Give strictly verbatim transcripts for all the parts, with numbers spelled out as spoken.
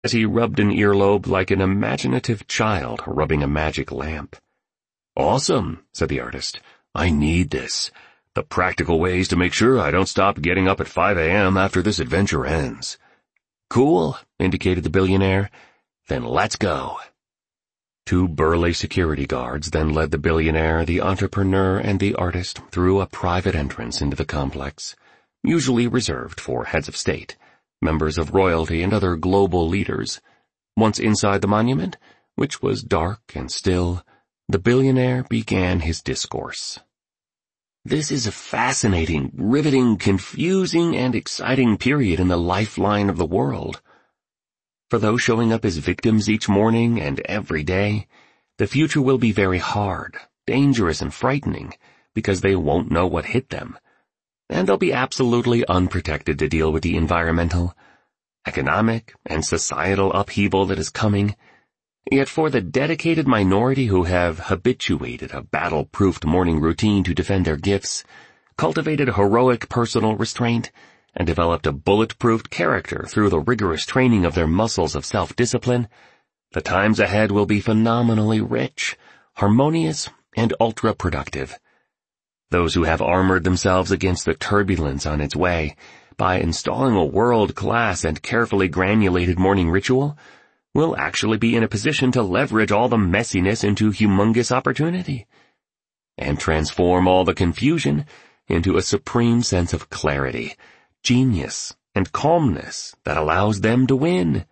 as he rubbed an earlobe like an imaginative child rubbing a magic lamp. "Awesome," said the artist. "I need this. The practical ways to make sure I don't stop getting up at five a m after this adventure ends." "Cool," indicated the billionaire. "Then let's go." Two burly security guards then led the billionaire, the entrepreneur, and the artist through a private entrance into the complex, usually reserved for heads of state, members of royalty, and other global leaders. Once inside the monument, which was dark and still, the billionaire began his discourse. "This is a fascinating, riveting, confusing, and exciting period in the lifeline of the world. For those showing up as victims each morning and every day, the future will be very hard, dangerous, and frightening because they won't know what hit them. And they'll be absolutely unprotected to deal with the environmental, economic, and societal upheaval that is coming. Yet for the dedicated minority who have habituated a battle-proofed morning routine to defend their gifts, cultivated heroic personal restraint, and developed a bulletproof character through the rigorous training of their muscles of self-discipline, the times ahead will be phenomenally rich, harmonious, and ultra-productive. Those who have armored themselves against the turbulence on its way by installing a world-class and carefully granulated morning ritual will actually be in a position to leverage all the messiness into humongous opportunity, and transform all the confusion into a supreme sense of clarity, genius, and calmness that allows them to win."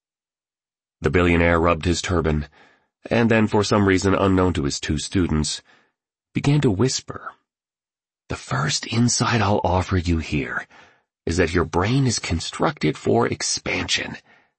The billionaire rubbed his turban, and then, for some reason unknown to his two students, began to whisper. "The first insight I'll offer you here is that your brain is constructed for expansion.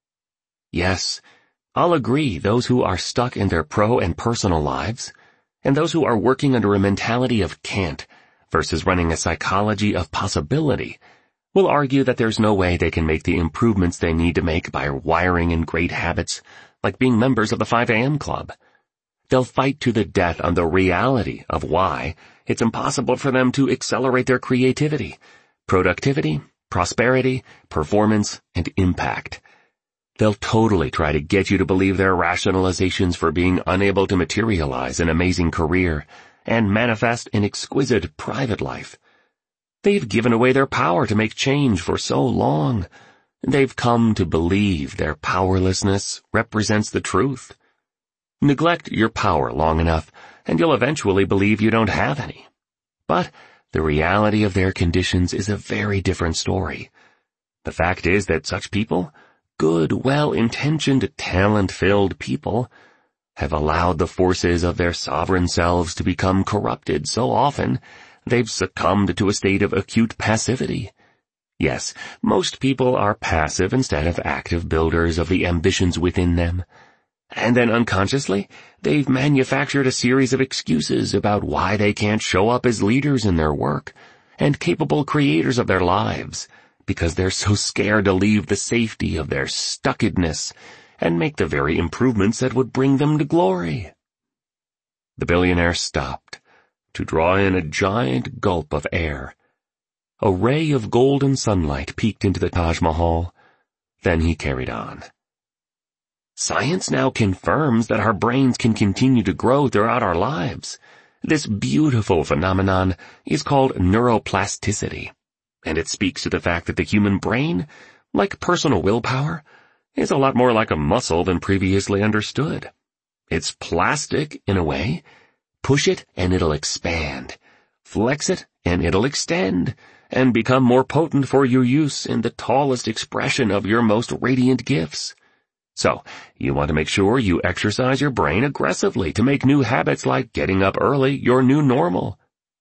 Yes, I'll agree those who are stuck in their pro and personal lives, and those who are working under a mentality of can't versus running a psychology of possibility, will argue that there's no way they can make the improvements they need to make by wiring in great habits, like being members of the five a m club. They'll fight to the death on the reality of why it's impossible for them to accelerate their creativity, productivity, prosperity, performance, and impact. They'll totally try to get you to believe their rationalizations for being unable to materialize an amazing career and manifest an exquisite private life. They've given away their power to make change for so long. They've come to believe their powerlessness represents the truth. Neglect your power long enough, and you'll eventually believe you don't have any. But the reality of their conditions is a very different story. The fact is that such people, good, well-intentioned, talent-filled people, have allowed the forces of their sovereign selves to become corrupted so often they've succumbed to a state of acute passivity. Yes, most people are passive instead of active builders of the ambitions within them. And then unconsciously, they've manufactured a series of excuses about why they can't show up as leaders in their work and capable creators of their lives, because they're so scared to leave the safety of their stuckedness and make the very improvements that would bring them to glory. The billionaire stopped to draw in a giant gulp of air. A ray of golden sunlight peeked into the Taj Mahal. Then he carried on. "Science now confirms that our brains can continue to grow throughout our lives. This beautiful phenomenon is called neuroplasticity, and it speaks to the fact that the human brain, like personal willpower, is a lot more like a muscle than previously understood. It's plastic in a way. Push it and it'll expand. Flex it and it'll extend, and become more potent for your use in the tallest expression of your most radiant gifts. So, you want to make sure you exercise your brain aggressively to make new habits like getting up early your new normal.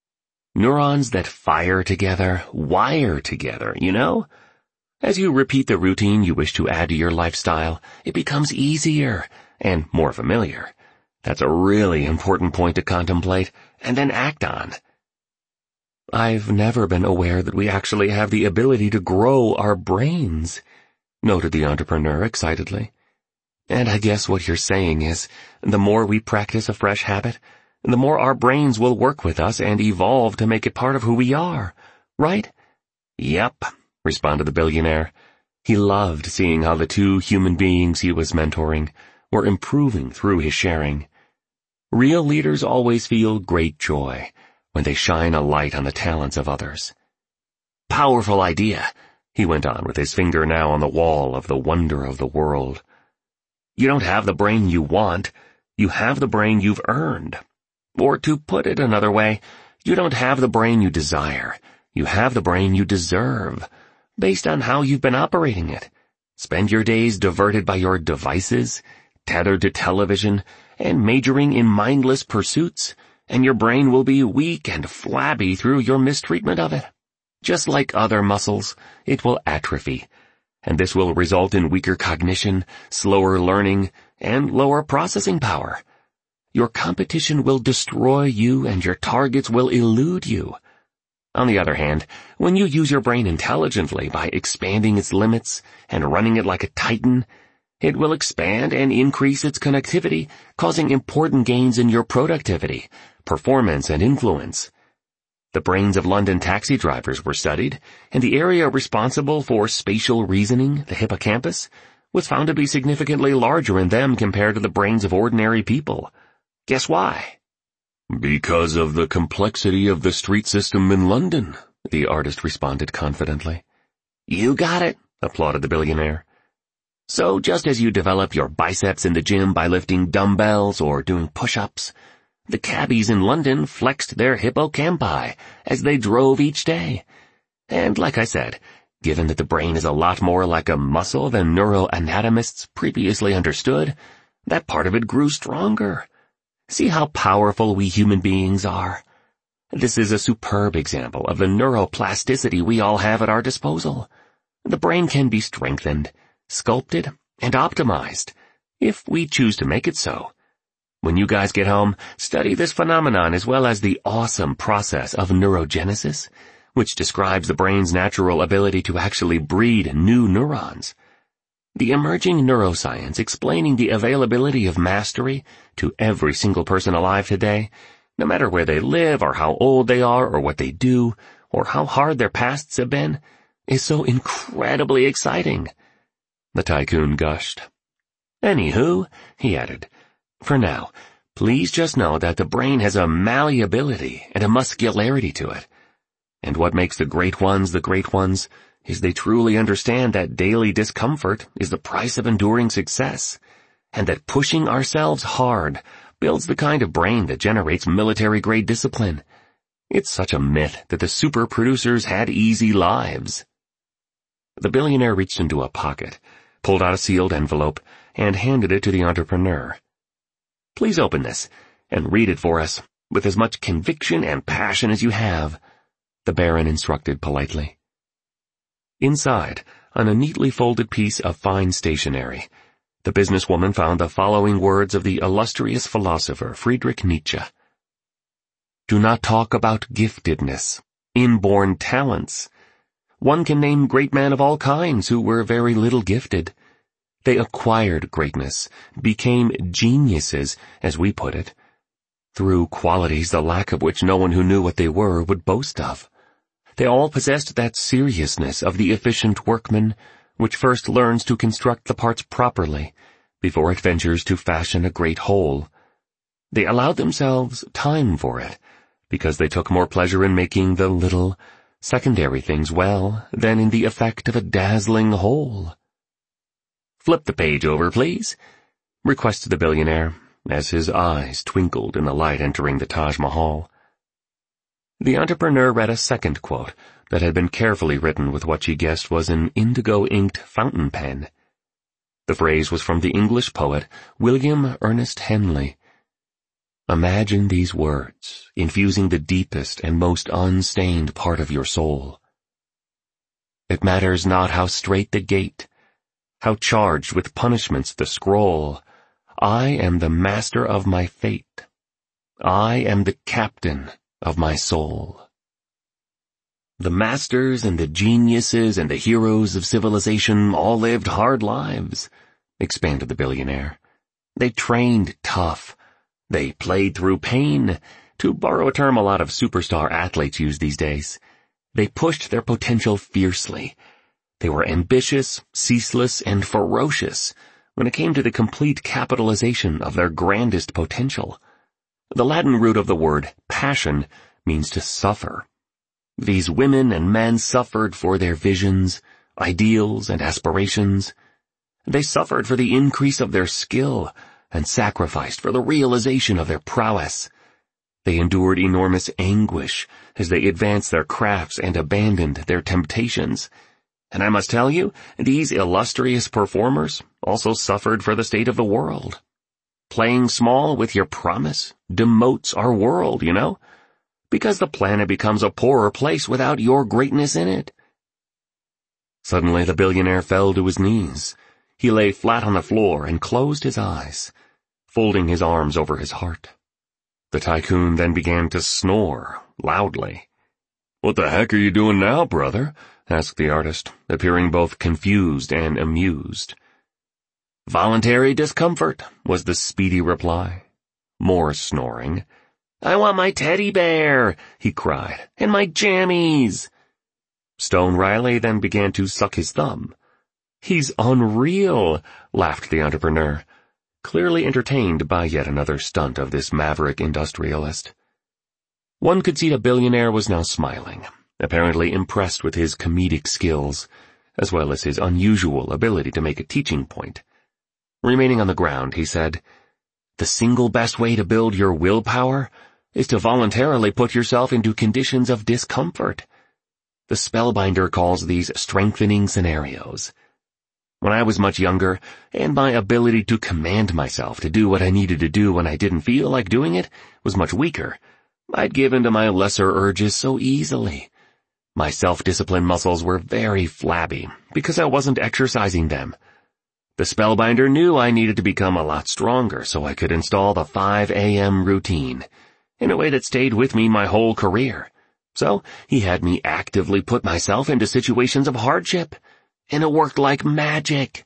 Neurons that fire together, wire together, you know? As you repeat the routine you wish to add to your lifestyle, it becomes easier and more familiar. That's a really important point to contemplate and then act on." "I've never been aware that we actually have the ability to grow our brains," noted the entrepreneur excitedly. "And I guess what you're saying is, the more we practice a fresh habit, the more our brains will work with us and evolve to make it part of who we are, right?" "Yep," responded the billionaire. He loved seeing how the two human beings he was mentoring were improving through his sharing. Real leaders always feel great joy when they shine a light on the talents of others. "Powerful idea," he went on with his finger now on the wall of the wonder of the world. "You don't have the brain you want, you have the brain you've earned. Or to put it another way, you don't have the brain you desire, you have the brain you deserve, based on how you've been operating it. Spend your days diverted by your devices, tethered to television, and majoring in mindless pursuits, and your brain will be weak and flabby through your mistreatment of it. Just like other muscles, it will atrophy, and this will result in weaker cognition, slower learning, and lower processing power. Your competition will destroy you and your targets will elude you. On the other hand, when you use your brain intelligently by expanding its limits and running it like a titan, it will expand and increase its connectivity, causing important gains in your productivity, performance, and influence. The brains of London taxi drivers were studied, and the area responsible for spatial reasoning, the hippocampus, was found to be significantly larger in them compared to the brains of ordinary people. Guess why? "Because of the complexity of the street system in London," the artist responded confidently. "You got it," applauded the billionaire. "So just as you develop your biceps in the gym by lifting dumbbells or doing push-ups, the cabbies in London flexed their hippocampi as they drove each day. And like I said, given that the brain is a lot more like a muscle than neuroanatomists previously understood, that part of it grew stronger. See how powerful we human beings are? This is a superb example of the neuroplasticity we all have at our disposal. The brain can be strengthened, sculpted, and optimized, if we choose to make it so. When you guys get home, study this phenomenon as well as the awesome process of neurogenesis, which describes the brain's natural ability to actually breed new neurons. The emerging neuroscience explaining the availability of mastery to every single person alive today, no matter where they live or how old they are or what they do or how hard their pasts have been, is so incredibly exciting. The tycoon gushed. "Anywho," he added, "for now, please just know that the brain has a malleability and a muscularity to it. And what makes the great ones the great ones is they truly understand that daily discomfort is the price of enduring success, and that pushing ourselves hard builds the kind of brain that generates military-grade discipline. It's such a myth that the super producers had easy lives." The billionaire reached into a pocket, pulled out a sealed envelope, and handed it to the entrepreneur. "Please open this, and read it for us, with as much conviction and passion as you have," the Baron instructed politely. Inside, on a neatly folded piece of fine stationery, the businesswoman found the following words of the illustrious philosopher Friedrich Nietzsche. "Do not talk about giftedness, inborn talents. One can name great men of all kinds who were very little gifted. They acquired greatness, became geniuses, as we put it, through qualities the lack of which no one who knew what they were would boast of. They all possessed that seriousness of the efficient workman, which first learns to construct the parts properly, before it ventures to fashion a great whole. They allowed themselves time for it, because they took more pleasure in making the little, secondary things well than in the effect of a dazzling whole." "Flip the page over, please," requested the billionaire, as his eyes twinkled in the light entering the Taj Mahal. The entrepreneur read a second quote that had been carefully written with what she guessed was an indigo-inked fountain pen. The phrase was from the English poet William Ernest Henley. "Imagine these words infusing the deepest and most unstained part of your soul. It matters not how straight the gate, how charged with punishments the scroll, I am the master of my fate. I am the captain of my soul." The masters and the geniuses and the heroes of civilization all lived hard lives, expanded the billionaire. They trained tough. They played through pain, to borrow a term a lot of superstar athletes use these days. They pushed their potential fiercely. They were ambitious, ceaseless, and ferocious when it came to the complete capitalization of their grandest potential. The Latin root of the word passion means to suffer. These women and men suffered for their visions, ideals, and aspirations. They suffered for the increase of their skill and sacrificed for the realization of their prowess. They endured enormous anguish as they advanced their crafts and abandoned their temptations. And I must tell you, these illustrious performers also suffered for the state of the world. Playing small with your promise demotes our world, you know, because the planet becomes a poorer place without your greatness in it. Suddenly the billionaire fell to his knees. He lay flat on the floor and closed his eyes, folding his arms over his heart. The tycoon then began to snore loudly. "What the heck are you doing now, brother?" asked the artist, appearing both confused and amused. "Voluntary discomfort," was the speedy reply. More snoring. "I want my teddy bear," he cried, "and my jammies." Stone Riley then began to suck his thumb. "He's unreal," laughed the entrepreneur, clearly entertained by yet another stunt of this maverick industrialist. One could see the billionaire was now smiling, apparently impressed with his comedic skills, as well as his unusual ability to make a teaching point. Remaining on the ground, he said, "The single best way to build your willpower is to voluntarily put yourself into conditions of discomfort. The Spellbinder calls these strengthening scenarios. When I was much younger, and my ability to command myself to do what I needed to do when I didn't feel like doing it was much weaker, I'd give in to my lesser urges so easily. My self-discipline muscles were very flabby because I wasn't exercising them. The Spellbinder knew I needed to become a lot stronger so I could install the five a m routine, in a way that stayed with me my whole career. So he had me actively put myself into situations of hardship, and it worked like magic."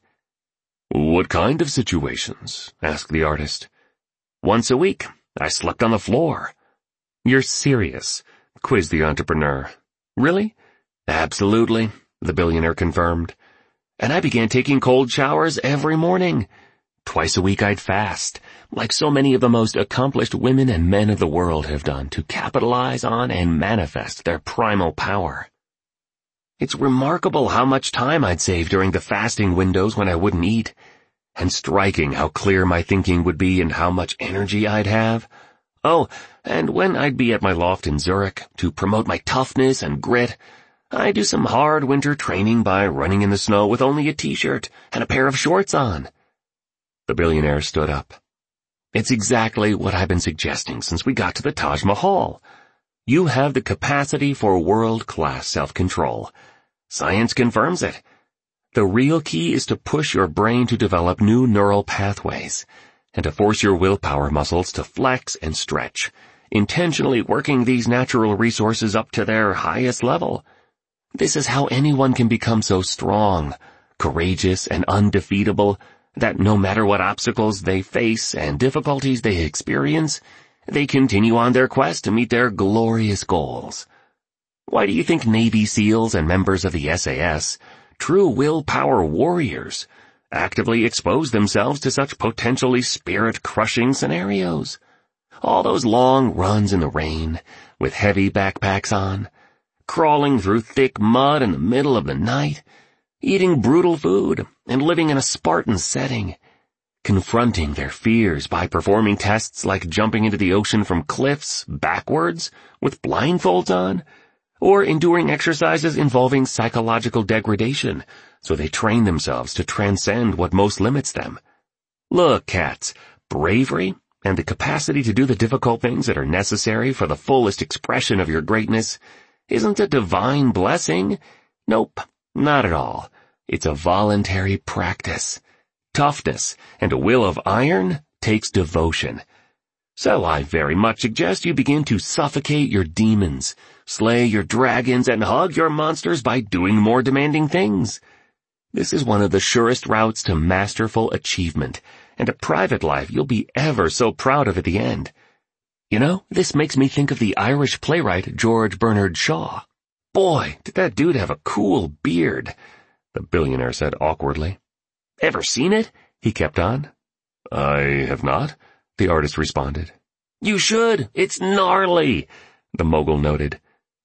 "What kind of situations?" asked the artist. "Once a week, I slept on the floor." "You're serious?" quizzed the entrepreneur. "Really?" "Absolutely," the billionaire confirmed. "And I began taking cold showers every morning. Twice a week I'd fast, like so many of the most accomplished women and men of the world have done to capitalize on and manifest their primal power. It's remarkable how much time I'd save during the fasting windows when I wouldn't eat, and striking how clear my thinking would be and how much energy I'd have. Oh, and when I'd be at my loft in Zurich to promote my toughness and grit, I'd do some hard winter training by running in the snow with only a t-shirt and a pair of shorts on." The billionaire stood up. "It's exactly what I've been suggesting since we got to the Taj Mahal. You have the capacity for world-class self-control. Science confirms it. The real key is to push your brain to develop new neural pathways, and to force your willpower muscles to flex and stretch, intentionally working these natural resources up to their highest level. This is how anyone can become so strong, courageous, and undefeatable that no matter what obstacles they face and difficulties they experience, they continue on their quest to meet their glorious goals. Why do you think Navy SEALs and members of the S A S, true willpower warriors, actively expose themselves to such potentially spirit-crushing scenarios? All those long runs in the rain, with heavy backpacks on, crawling through thick mud in the middle of the night, eating brutal food, and living in a Spartan setting, confronting their fears by performing tests like jumping into the ocean from cliffs backwards with blindfolds on, or enduring exercises involving psychological degradation so they train themselves to transcend what most limits them. Look, cats, bravery and the capacity to do the difficult things that are necessary for the fullest expression of your greatness isn't a divine blessing. Nope, not at all. It's a voluntary practice. Toughness and a will of iron takes devotion. So I very much suggest you begin to suffocate your demons, slay your dragons, and hug your monsters by doing more demanding things. This is one of the surest routes to masterful achievement, and a private life you'll be ever so proud of at the end. You know, this makes me think of the Irish playwright George Bernard Shaw. Boy, did that dude have a cool beard. the billionaire said awkwardly. Ever seen it? He kept on. I have not, the artist responded. You should. It's gnarly, the mogul noted.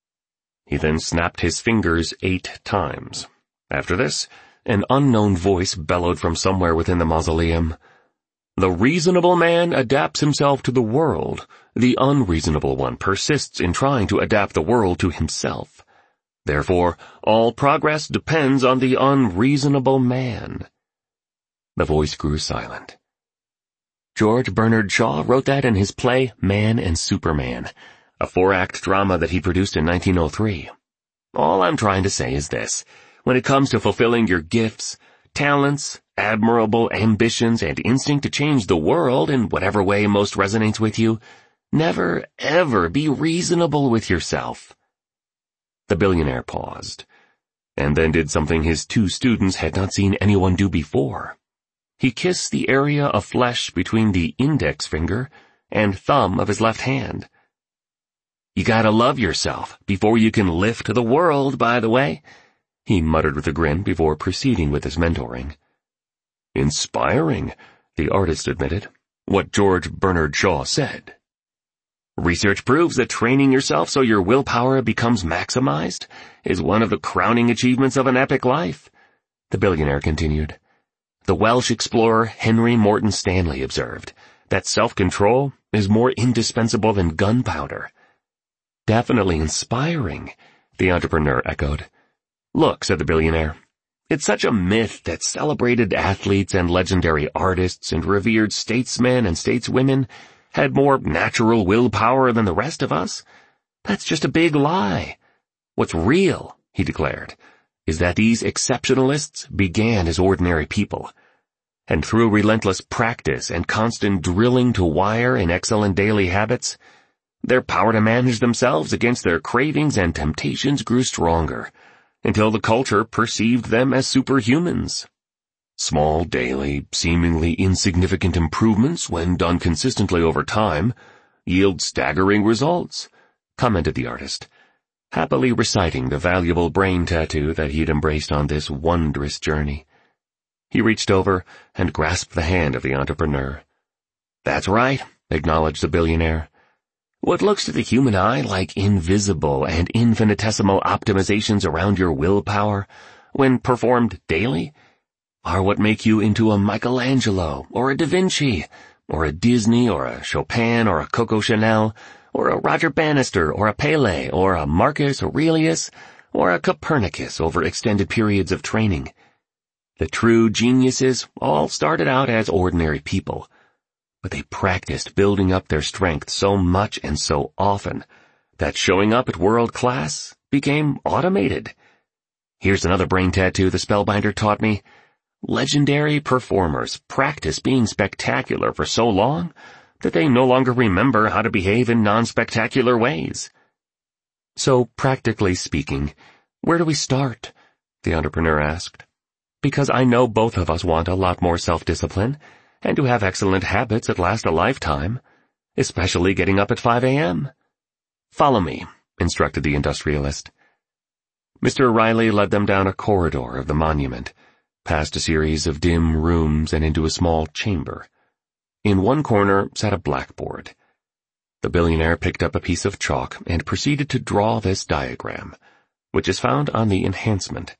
He then snapped his fingers eight times. After this, an unknown voice bellowed from somewhere within the mausoleum. The reasonable man adapts himself to the world. The unreasonable one persists in trying to adapt the world to himself. Therefore, all progress depends on the unreasonable man. The voice grew silent. George Bernard Shaw wrote that in his play Man and Superman, a four-act drama that he produced in nineteen oh three. All I'm trying to say is this. When it comes to fulfilling your gifts, talents, admirable ambitions, and instinct to change the world in whatever way most resonates with you, never, ever be reasonable with yourself. The billionaire paused, and then did something his two students had not seen anyone do before. He kissed the area of flesh between the index finger and thumb of his left hand. You gotta love yourself before you can lift the world, by the way, he muttered with a grin before proceeding with his mentoring. Inspiring, the artist admitted, what George Bernard Shaw said. Research proves that training yourself so your willpower becomes maximized is one of the crowning achievements of an epic life, the billionaire continued. The Welsh explorer Henry Morton Stanley observed that self-control is more indispensable than gunpowder. Definitely inspiring, the entrepreneur echoed. Look, said the billionaire, it's such a myth that celebrated athletes and legendary artists and revered statesmen and stateswomen had more natural willpower than the rest of us. That's just a big lie. What's real, he declared, is that these exceptionalists began as ordinary people, and through relentless practice and constant drilling to wire in excellent daily habits, their power to manage themselves against their cravings and temptations grew stronger, until the culture perceived them as superhumans. Small, daily, seemingly insignificant improvements, when done consistently over time, yield staggering results, commented the artist, happily reciting the valuable brain tattoo that he'd embraced on this wondrous journey. He reached over and grasped the hand of the entrepreneur. That's right, acknowledged the billionaire. What looks to the human eye like invisible and infinitesimal optimizations around your willpower, when performed daily, are what make you into a Michelangelo, or a Da Vinci, or a Disney, or a Chopin, or a Coco Chanel, or a Roger Bannister, or a Pele, or a Marcus Aurelius, or a Copernicus over extended periods of training. The true geniuses all started out as ordinary people, but they practiced building up their strength so much and so often that showing up at world class became automated. Here's another brain tattoo the spellbinder taught me. Legendary performers practice being spectacular for so long that they no longer remember how to behave in non-spectacular ways. So, practically speaking, where do we start? The entrepreneur asked. Because I know both of us want a lot more self-discipline, and to have excellent habits that last a lifetime, especially getting up at five a.m. Follow me, instructed the industrialist. Mister Riley led them down a corridor of the monument, past a series of dim rooms and into a small chamber. In one corner sat a blackboard. The billionaire picked up a piece of chalk and proceeded to draw this diagram, which is found on the enhancement.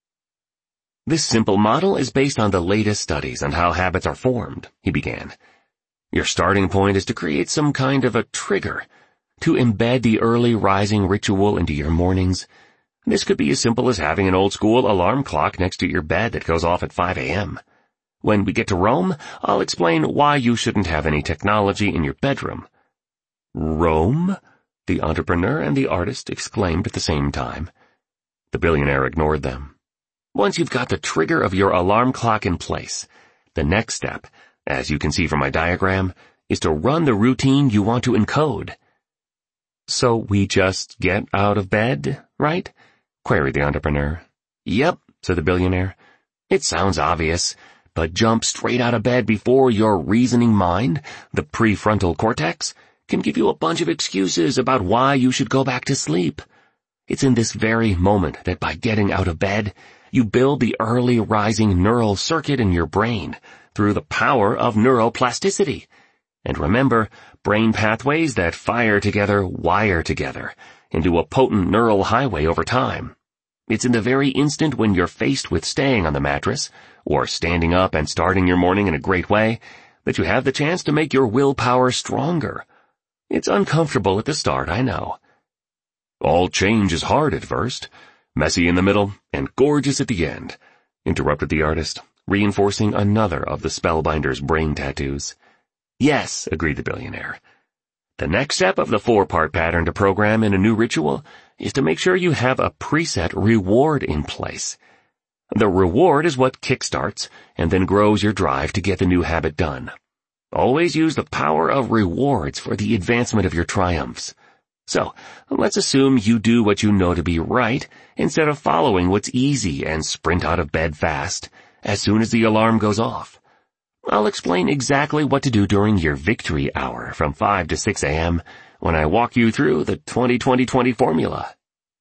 This simple model is based on the latest studies on how habits are formed, he began. Your starting point is to create some kind of a trigger, to embed the early rising ritual into your mornings. This could be as simple as having an old-school alarm clock next to your bed that goes off at five a.m. When we get to Rome, I'll explain why you shouldn't have any technology in your bedroom. Rome? The entrepreneur and the artist exclaimed at the same time. The billionaire ignored them. Once you've got the trigger of your alarm clock in place, the next step, as you can see from my diagram, is to run the routine you want to encode. So we just get out of bed, right? Queried the entrepreneur. Yep, said the billionaire. It sounds obvious, but jump straight out of bed before your reasoning mind, the prefrontal cortex, can give you a bunch of excuses about why you should go back to sleep. It's in this very moment that by getting out of bed, you build the early rising neural circuit in your brain through the power of neuroplasticity. And remember, brain pathways that fire together wire together into a potent neural highway over time. It's in the very instant when you're faced with staying on the mattress, or standing up and starting your morning in a great way, that you have the chance to make your willpower stronger. It's uncomfortable at the start, I know. All change is hard at first, messy in the middle, and gorgeous at the end, interrupted the artist, reinforcing another of the spellbinder's brain tattoos. Yes, agreed the billionaire. The next step of the four-part pattern to program in a new ritual is to make sure you have a preset reward in place. The reward is what kickstarts and then grows your drive to get the new habit done. Always use the power of rewards for the advancement of your triumphs. So, let's assume you do what you know to be right instead of following what's easy and sprint out of bed fast as soon as the alarm goes off. I'll explain exactly what to do during your victory hour from five to six a.m. when I walk you through the twenty twenty twenty formula.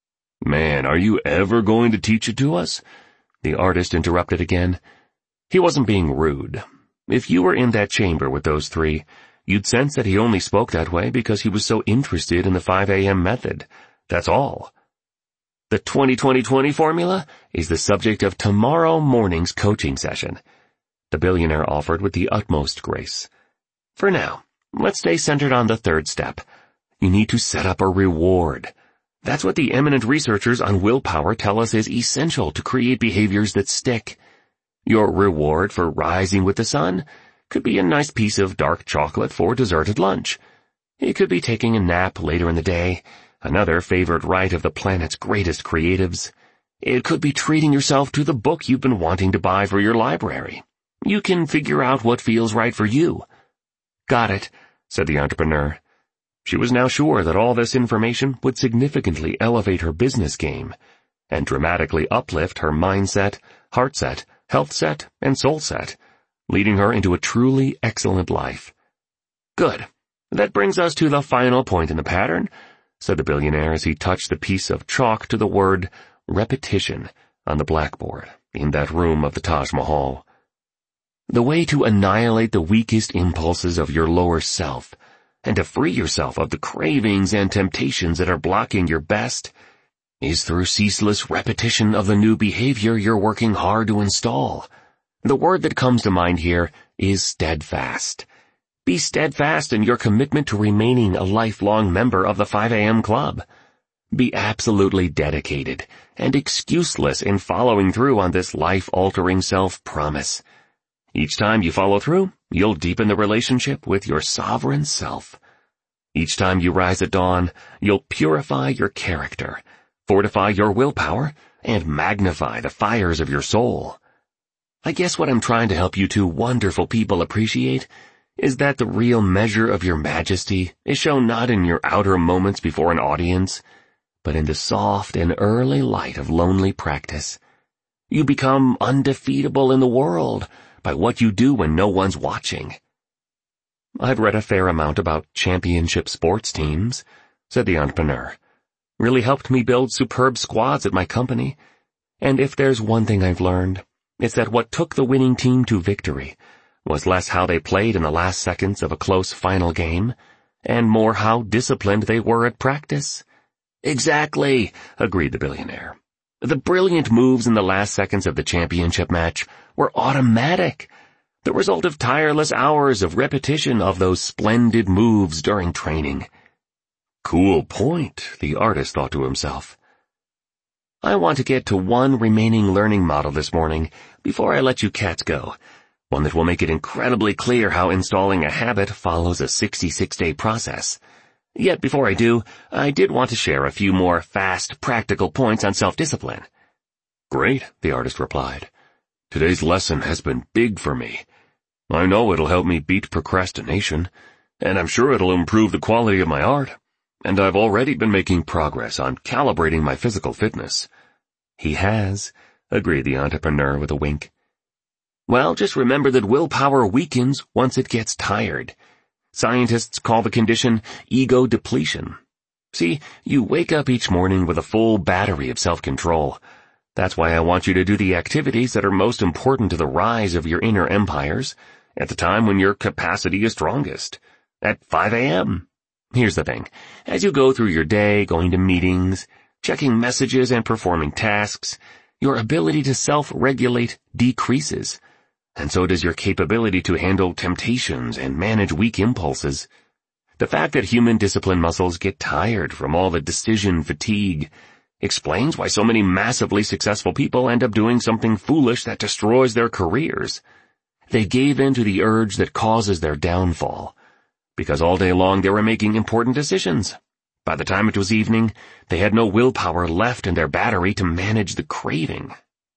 Man, are you ever going to teach it to us? The artist interrupted again. He wasn't being rude. If you were in that chamber with those three, you'd sense that he only spoke that way because he was so interested in the five a.m. method. That's all. The twenty twenty twenty formula is the subject of tomorrow morning's coaching session, the billionaire offered with the utmost grace. For now, let's stay centered on the third step. You need to set up a reward. That's what the eminent researchers on willpower tell us is essential to create behaviors that stick. Your reward for rising with the sun could be a nice piece of dark chocolate for dessert at lunch. It could be taking a nap later in the day, another favorite rite of the planet's greatest creatives. It could be treating yourself to the book you've been wanting to buy for your library. You can figure out what feels right for you. Got it, said the entrepreneur. She was now sure that all this information would significantly elevate her business game and dramatically uplift her mindset, heart set, health set, and soul set, leading her into a truly excellent life. Good. That brings us to the final point in the pattern, said the billionaire as he touched the piece of chalk to the word repetition on the blackboard in that room of the Taj Mahal. The way to annihilate the weakest impulses of your lower self and to free yourself of the cravings and temptations that are blocking your best is through ceaseless repetition of the new behavior you're working hard to install. The word that comes to mind here is steadfast. Be steadfast in your commitment to remaining a lifelong member of the five a.m. club. Be absolutely dedicated and excuseless in following through on this life-altering self-promise. Each time you follow through, you'll deepen the relationship with your sovereign self. Each time you rise at dawn, you'll purify your character, fortify your willpower, and magnify the fires of your soul. I guess what I'm trying to help you two wonderful people appreciate is that the real measure of your majesty is shown not in your outer moments before an audience, but in the soft and early light of lonely practice. You become undefeatable in the world by what you do when no one's watching. I've read a fair amount about championship sports teams, said the entrepreneur. Really helped me build superb squads at my company. And if there's one thing I've learned, it's that what took the winning team to victory was less how they played in the last seconds of a close final game, and more how disciplined they were at practice. Exactly, agreed the billionaire. The brilliant moves in the last seconds of the championship match were automatic, the result of tireless hours of repetition of those splendid moves during training. Cool point, the artist thought to himself. I want to get to one remaining learning model this morning before I let you cats go, one that will make it incredibly clear how installing a habit follows a sixty-six day process. Yet before I do, I did want to share a few more fast, practical points on self-discipline. Great, the artist replied. Today's lesson has been big for me. I know it'll help me beat procrastination, and I'm sure it'll improve the quality of my art, and I've already been making progress on calibrating my physical fitness. He has, agreed the entrepreneur with a wink. Well, just remember that willpower weakens once it gets tired. Scientists call the condition ego depletion. See, you wake up each morning with a full battery of self-control, That's why I want you to do the activities that are most important to the rise of your inner empires at the time when your capacity is strongest, at five a.m. Here's the thing. As you go through your day, going to meetings, checking messages and performing tasks, your ability to self-regulate decreases, and so does your capability to handle temptations and manage weak impulses. The fact that human discipline muscles get tired from all the decision fatigue explains why so many massively successful people end up doing something foolish that destroys their careers. They gave in to the urge that causes their downfall, because all day long they were making important decisions. By the time it was evening, they had no willpower left in their battery to manage the craving.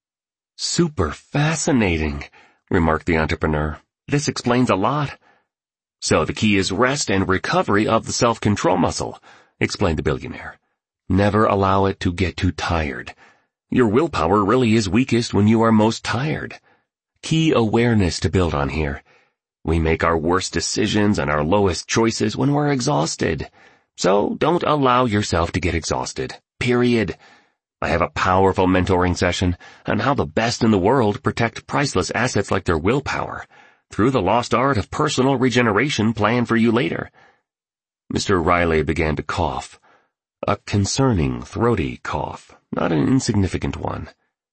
Super fascinating, remarked the entrepreneur. This explains a lot. So the key is rest and recovery of the self-control muscle, explained the billionaire. Never allow it to get too tired. Your willpower really is weakest when you are most tired. Key awareness to build on here. We make our worst decisions and our lowest choices when we're exhausted. So don't allow yourself to get exhausted. Period. I have a powerful mentoring session on how the best in the world protect priceless assets like their willpower through the lost art of personal regeneration planned for you later. Mister Riley began to cough. A concerning, throaty cough, not an insignificant one.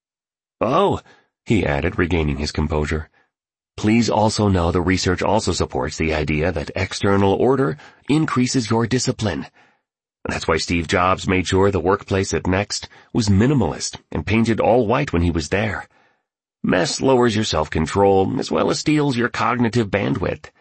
Oh, he added, regaining his composure. Please also know the research also supports the idea that external order increases your discipline. That's why Steve Jobs made sure the workplace at Next was minimalist and painted all white when he was there. Mess lowers your self-control as well as steals your cognitive bandwidth.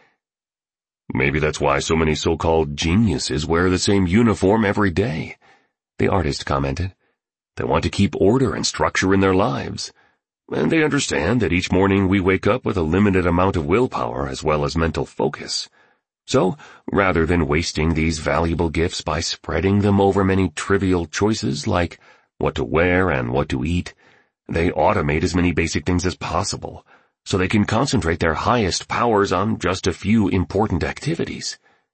Maybe that's why so many so-called geniuses wear the same uniform every day, the artist commented. They want to keep order and structure in their lives. And they understand that each morning we wake up with a limited amount of willpower as well as mental focus. So, rather than wasting these valuable gifts by spreading them over many trivial choices like what to wear and what to eat, they automate as many basic things as possible, so they can concentrate their highest powers on just a few important activities.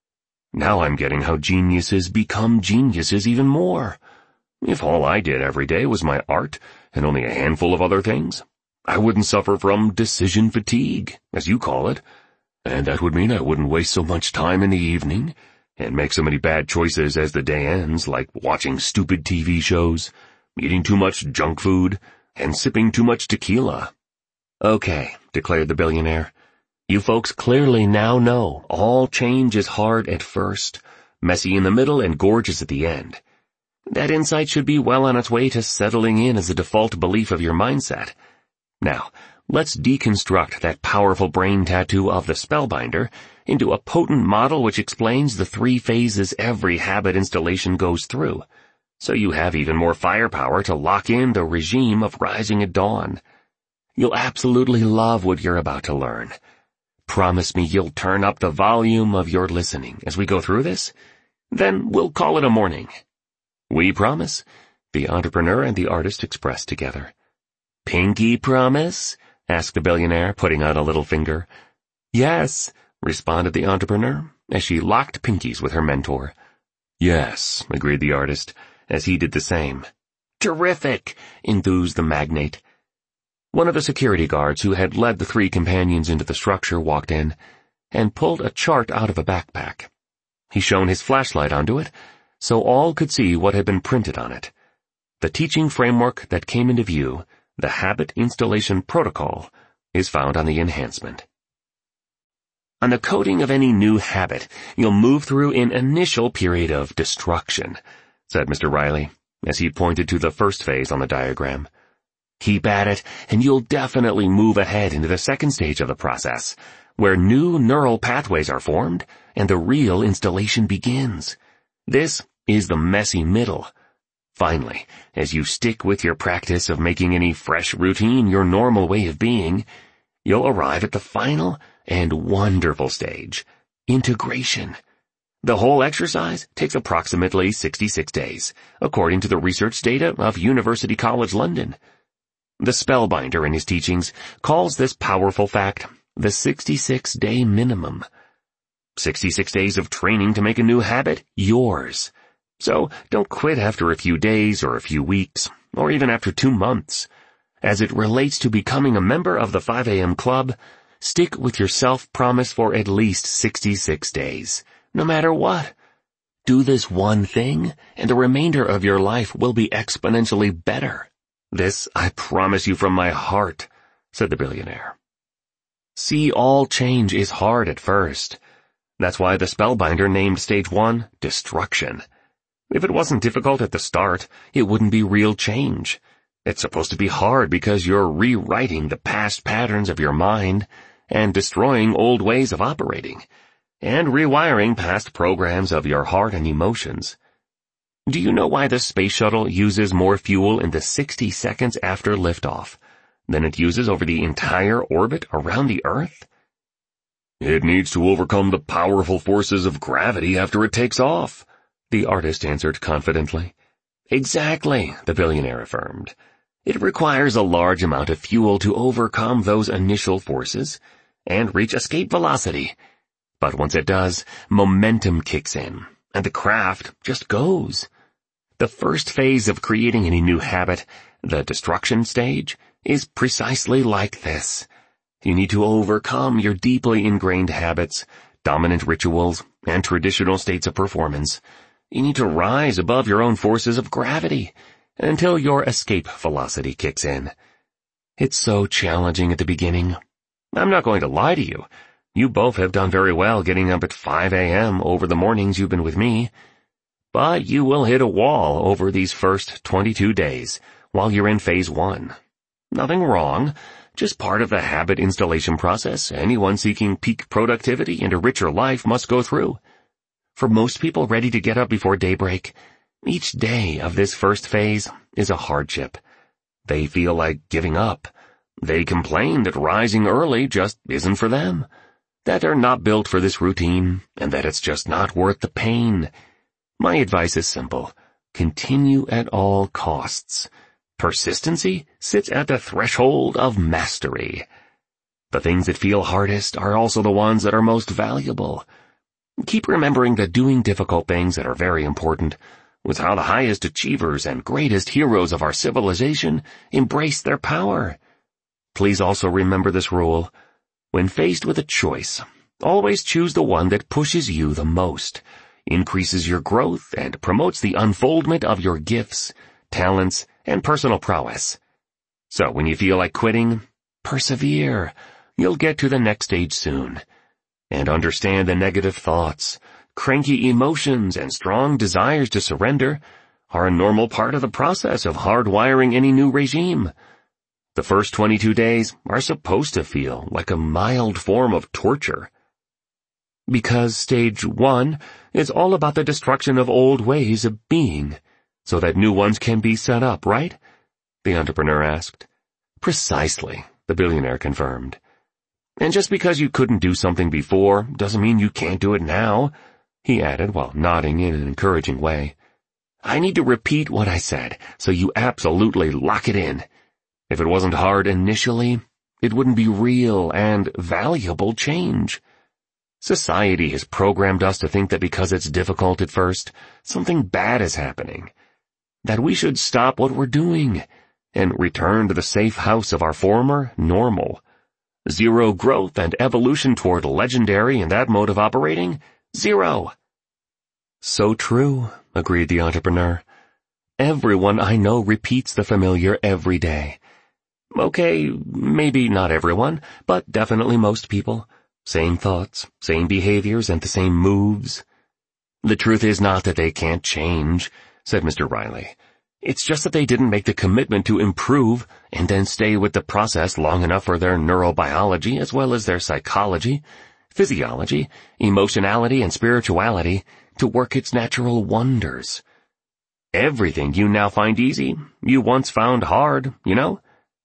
Now I'm getting how geniuses become geniuses even more. If all I did every day was my art and only a handful of other things, I wouldn't suffer from decision fatigue, as you call it, and that would mean I wouldn't waste so much time in the evening and make so many bad choices as the day ends, like watching stupid T V shows, eating too much junk food, and sipping too much tequila. Okay, declared the billionaire. You folks clearly now know all change is hard at first, messy in the middle, and gorgeous at the end. That insight should be well on its way to settling in as a default belief of your mindset. Now, let's deconstruct that powerful brain tattoo of the Spellbinder into a potent model which explains the three phases every habit installation goes through, so you have even more firepower to lock in the regime of rising at dawn. You'll absolutely love what you're about to learn. Promise me you'll turn up the volume of your listening as we go through this? Then we'll call it a morning. We promise, the entrepreneur and the artist expressed together. Pinky promise? Asked the billionaire, putting out a little finger. Yes, responded the entrepreneur, as she locked pinkies with her mentor. Yes, agreed the artist, as he did the same. Terrific, enthused the magnate. One of the security guards who had led the three companions into the structure walked in and pulled a chart out of a backpack. He shone his flashlight onto it, so all could see what had been printed on it. The teaching framework that came into view, the Habit Installation Protocol, is found on the enhancement. On the coding of any new habit, you'll move through an initial period of destruction, said Mister Riley, as he pointed to the first phase on the diagram. Keep at it, and you'll definitely move ahead into the second stage of the process, where new neural pathways are formed and the real installation begins. This is the messy middle. Finally, as you stick with your practice of making any fresh routine your normal way of being, you'll arrive at the final and wonderful stage, integration. The whole exercise takes approximately sixty-six days, according to the research data of University College London. The Spellbinder in his teachings calls this powerful fact the sixty-six day minimum. sixty-six days of training to make a new habit yours. So don't quit after a few days or a few weeks. or even after two months. As it relates to becoming a member of the five a.m. Club, stick with your self-promise for at least sixty-six days, no matter what. Do this one thing, and the remainder of your life will be exponentially better. This I promise you from my heart, said the billionaire. See, all change is hard at first. That's why the spellbinder named stage one Destruction. If it wasn't difficult at the start, it wouldn't be real change. It's supposed to be hard because you're rewriting the past patterns of your mind and destroying old ways of operating, and rewiring past programs of your heart and emotions. Do you know why the space shuttle uses more fuel in the sixty seconds after liftoff than it uses over the entire orbit around the Earth? It needs to overcome the powerful forces of gravity after it takes off, the artist answered confidently. Exactly, the billionaire affirmed. It requires a large amount of fuel to overcome those initial forces and reach escape velocity. But once it does, momentum kicks in, and the craft just goes. The first phase of creating any new habit, the destruction stage, is precisely like this. You need to overcome your deeply ingrained habits, dominant rituals, and traditional states of performance. You need to rise above your own forces of gravity until your escape velocity kicks in. It's so challenging at the beginning. I'm not going to lie to you. You both have done very well getting up at five a.m. over the mornings you've been with me. But you will hit a wall over these first twenty-two days while you're in phase one. Nothing wrong, just part of the habit installation process anyone seeking peak productivity and a richer life must go through. For most people ready to get up before daybreak, each day of this first phase is a hardship. They feel like giving up. They complain that rising early just isn't for them, that they're not built for this routine, and that it's just not worth the pain. My advice is simple. Continue at all costs. Persistency sits at the threshold of mastery. The things that feel hardest are also the ones that are most valuable. Keep remembering that doing difficult things that are very important was how the highest achievers and greatest heroes of our civilization embraced their power. Please also remember this rule. When faced with a choice, always choose the one that pushes you the most, increases your growth, and promotes the unfoldment of your gifts, talents, and personal prowess. So when you feel like quitting, persevere. You'll get to the next stage soon. And understand the negative thoughts, cranky emotions, and strong desires to surrender are a normal part of the process of hardwiring any new regime. The first twenty-two days are supposed to feel like a mild form of torture. Because stage one is all about the destruction of old ways of being, so that new ones can be set up, right? The entrepreneur asked. Precisely, the billionaire confirmed. And just because you couldn't do something before doesn't mean you can't do it now, he added while nodding in an encouraging way. I need to repeat what I said, so you absolutely lock it in. If it wasn't hard initially, it wouldn't be real and valuable change. Society has programmed us to think that because it's difficult at first, something bad is happening. That we should stop what we're doing and return to the safe house of our former normal. Zero growth and evolution toward legendary in that mode of operating? Zero. So true, agreed the entrepreneur. Everyone I know repeats the familiar every day. Okay, maybe not everyone, but definitely most people. Same thoughts, same behaviors, and the same moves. The truth is not that they can't change, said Mister Riley. It's just that they didn't make the commitment to improve and then stay with the process long enough for their neurobiology as well as their psychology, physiology, emotionality, and spirituality to work its natural wonders. Everything you now find easy, you once found hard, you know?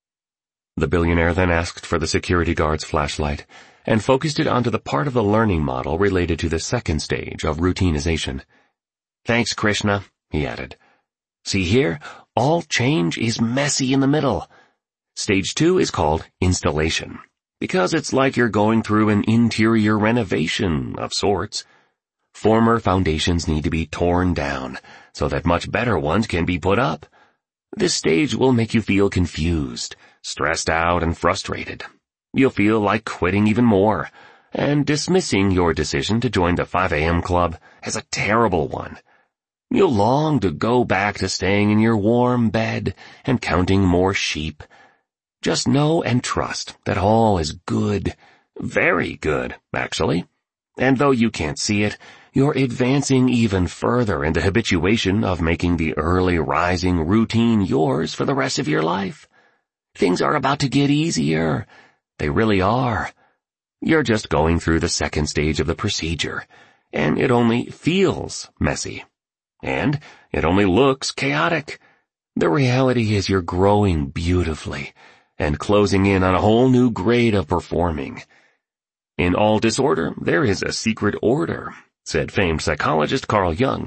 The billionaire then asked for the security guard's flashlight and focused it onto the part of the learning model related to the second stage of routinization. Thanks, Krishna, he added. See here, all change is messy in the middle. Stage two is called installation, because it's like you're going through an interior renovation of sorts. Former foundations need to be torn down so that much better ones can be put up. This stage will make you feel confused, stressed out, and frustrated. You'll feel like quitting even more, and dismissing your decision to join the five a.m. club as a terrible one. You'll long to go back to staying in your warm bed and counting more sheep. Just know and trust that all is good, very good, actually. And though you can't see it, you're advancing even further in the habituation of making the early rising routine yours for the rest of your life. Things are about to get easier. They really are. You're just going through the second stage of the procedure, and it only feels messy. And it only looks chaotic. The reality is you're growing beautifully and closing in on a whole new grade of performing. In all disorder, there is a secret order, said famed psychologist Carl Jung.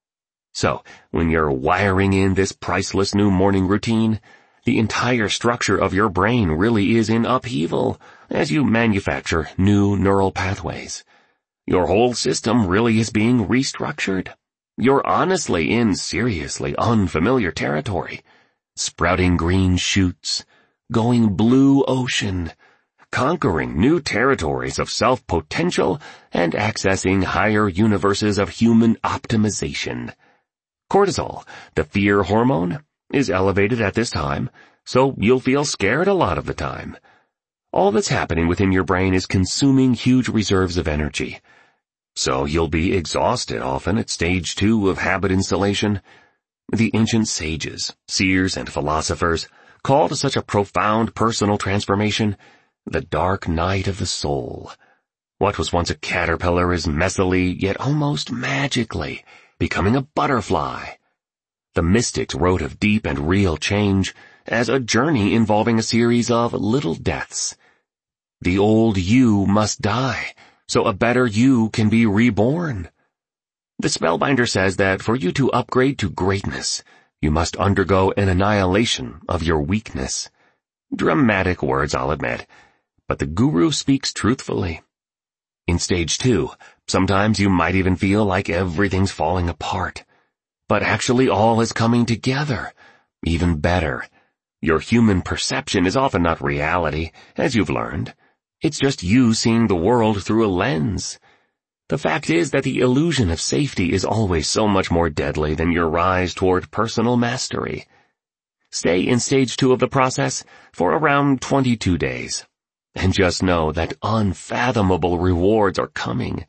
So, when you're wiring in this priceless new morning routine, the entire structure of your brain really is in upheaval as you manufacture new neural pathways. Your whole system really is being restructured. You're honestly in seriously unfamiliar territory. Sprouting green shoots, going blue ocean, conquering new territories of self-potential, and accessing higher universes of human optimization. Cortisol, the fear hormone, is elevated at this time, so you'll feel scared a lot of the time. All that's happening within your brain is consuming huge reserves of energy. So you'll be exhausted often at stage two of habit installation. The ancient sages, seers, and philosophers called such a profound personal transformation the dark night of the soul. What was once a caterpillar is messily, yet almost magically, becoming a butterfly. The mystics wrote of deep and real change as a journey involving a series of little deaths. The old you must die, so a better you can be reborn. The Spellbinder says that for you to upgrade to greatness, you must undergo an annihilation of your weakness. Dramatic words, I'll admit, but the guru speaks truthfully. In stage two, sometimes you might even feel like everything's falling apart. But actually all is coming together. Even better. Your human perception is often not reality, as you've learned. It's just you seeing the world through a lens. The fact is that the illusion of safety is always so much more deadly than your rise toward personal mastery. Stay in stage two of the process for around twenty-two days. And just know that unfathomable rewards are coming.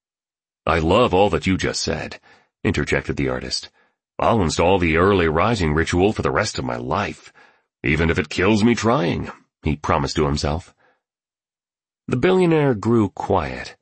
I love all that you just said, interjected the artist. I'll install the early rising ritual for the rest of my life, even if it kills me trying, he promised to himself. The billionaire grew quiet.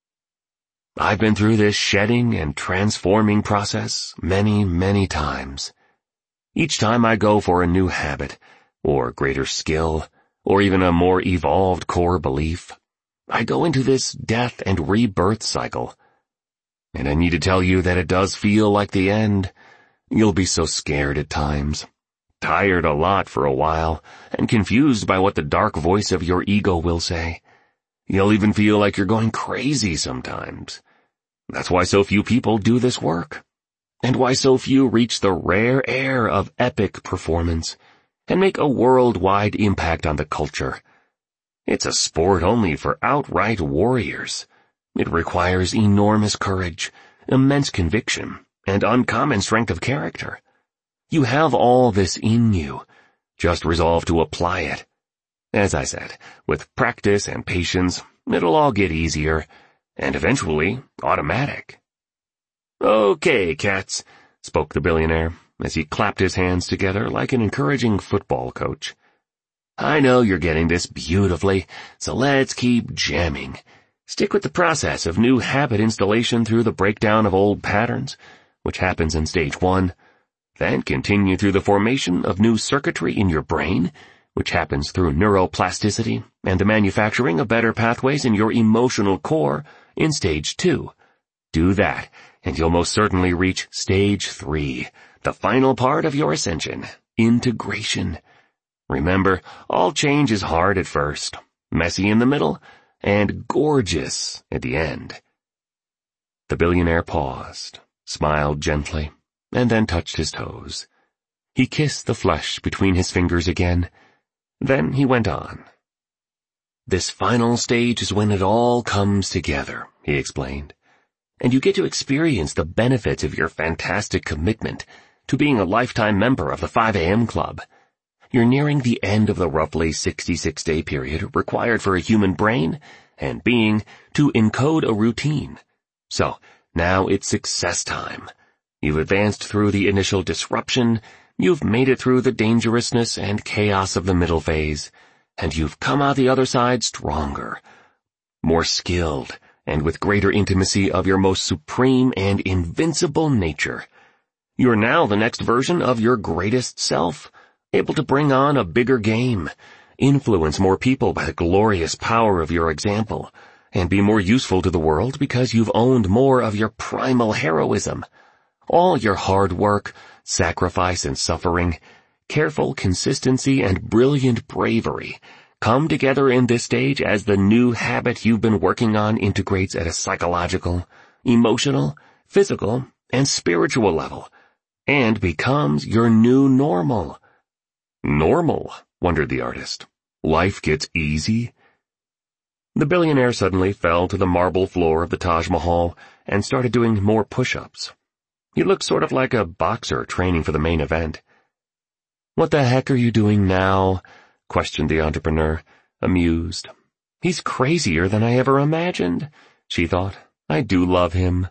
I've been through this shedding and transforming process many, many times. Each time I go for a new habit, or greater skill, or even a more evolved core belief, I go into this death and rebirth cycle. And I need to tell you that it does feel like the end. You'll be so scared at times, tired a lot for a while, and confused by what the dark voice of your ego will say. You'll even feel like you're going crazy sometimes. That's why so few people do this work, and why so few reach the rare air of epic performance and make a worldwide impact on the culture. It's a sport only for outright warriors. It requires enormous courage, immense conviction, and uncommon strength of character. You have all this in you. Just resolve to apply it. As I said, with practice and patience, it'll all get easier, and eventually automatic. Okay, cats, spoke the billionaire, as he clapped his hands together like an encouraging football coach. I know you're getting this beautifully, so let's keep jamming. Stick with the process of new habit installation through the breakdown of old patterns, which happens in stage one. Then continue through the formation of new circuitry in your brain, which happens through neuroplasticity and the manufacturing of better pathways in your emotional core in stage two. Do that, and you'll most certainly reach stage three, the final part of your ascension, integration. Remember, all change is hard at first, messy in the middle, and gorgeous at the end. The billionaire paused, smiled gently, and then touched his toes. He kissed the flesh between his fingers again. Then he went on. This final stage is when it all comes together, he explained. And you get to experience the benefits of your fantastic commitment to being a lifetime member of the five A M Club. You're nearing the end of the roughly sixty-six day period required for a human brain and being to encode a routine. So, now it's success time. You've advanced through the initial disruption, you've made it through the dangerousness and chaos of the middle phase, and you've come out the other side stronger, more skilled, and with greater intimacy of your most supreme and invincible nature. You're now the next version of your greatest self, able to bring on a bigger game, influence more people by the glorious power of your example, and be more useful to the world because you've owned more of your primal heroism. All your hard work, sacrifice and suffering, careful consistency and brilliant bravery come together in this stage as the new habit you've been working on integrates at a psychological, emotional, physical, and spiritual level, and becomes your new normal. Normal, wondered the artist. Life gets easy? The billionaire suddenly fell to the marble floor of the Taj Mahal and started doing more push-ups. He looked sort of like a boxer training for the main event. What the heck are you doing now? Questioned the entrepreneur, amused. He's crazier than I ever imagined, she thought. I do love him.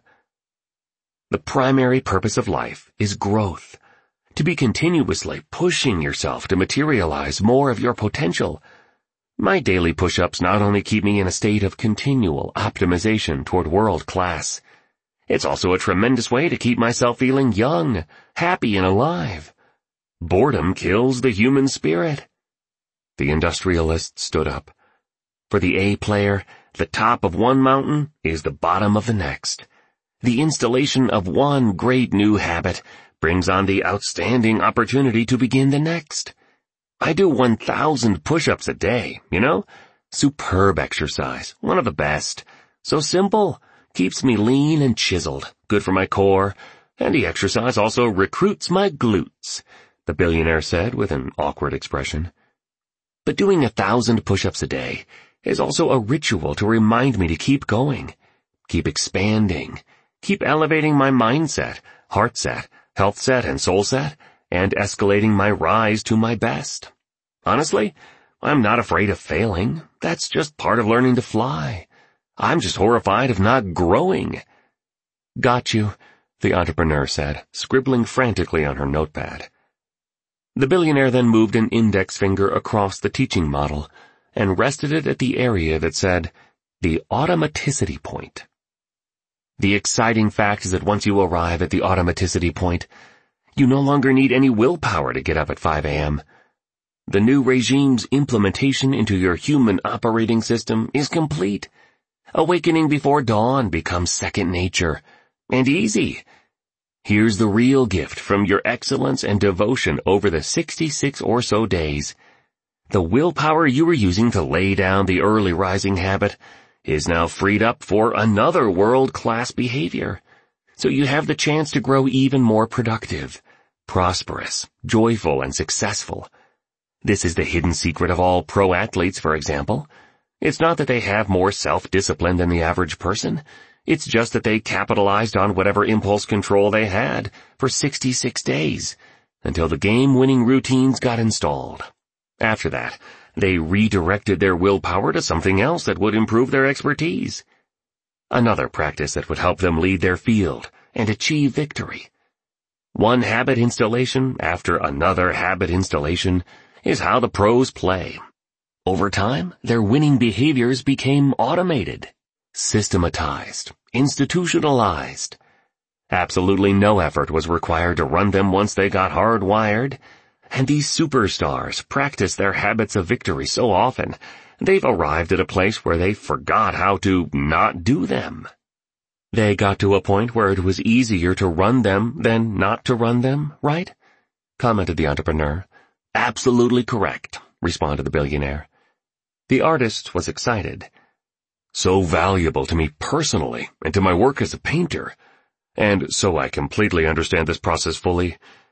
The primary purpose of life is growth. To be continuously pushing yourself to materialize more of your potential. My daily push-ups not only keep me in a state of continual optimization toward world class, it's also a tremendous way to keep myself feeling young, happy, and alive. Boredom kills the human spirit. The industrialist stood up. For the A player, the top of one mountain is the bottom of the next. The installation of one great new habit brings on the outstanding opportunity to begin the next. I do one thousand push-ups a day, you know? Superb exercise, one of the best. So simple, keeps me lean and chiseled, good for my core, and the exercise also recruits my glutes, the billionaire said with an awkward expression. But doing a thousand push-ups a day is also a ritual to remind me to keep going, keep expanding, keep elevating my mindset, heart set, health set, and soul set, and escalating my rise to my best. Honestly, I'm not afraid of failing. That's just part of learning to fly. I'm just horrified of not growing. Got you, the entrepreneur said, scribbling frantically on her notepad. The billionaire then moved an index finger across the teaching model and rested it at the area that said, the automaticity point. The exciting fact is that once you arrive at the automaticity point, you no longer need any willpower to get up at five A M The new regime's implementation into your human operating system is complete. Awakening before dawn becomes second nature, and easy. Here's the real gift from your excellence and devotion over the sixty-six or so days. The willpower you were using to lay down the early rising habit is now freed up for another world-class behavior. So you have the chance to grow even more productive, prosperous, joyful, and successful. This is the hidden secret of all pro athletes, for example. It's not that they have more self-discipline than the average person. It's just that they capitalized on whatever impulse control they had for sixty-six days, until the game-winning routines got installed. After that, they redirected their willpower to something else that would improve their expertise. Another practice that would help them lead their field and achieve victory. One habit installation after another habit installation is how the pros play. Over time, their winning behaviors became automated, systematized, institutionalized. Absolutely no effort was required to run them once they got hardwired. And these superstars practice their habits of victory so often, they've arrived at a place where they forgot how to not do them. They got to a point where it was easier to run them than not to run them, right? Commented the entrepreneur. Absolutely correct, responded the billionaire. The artist was excited. So valuable to me personally and to my work as a painter. And so I completely understand this process fully.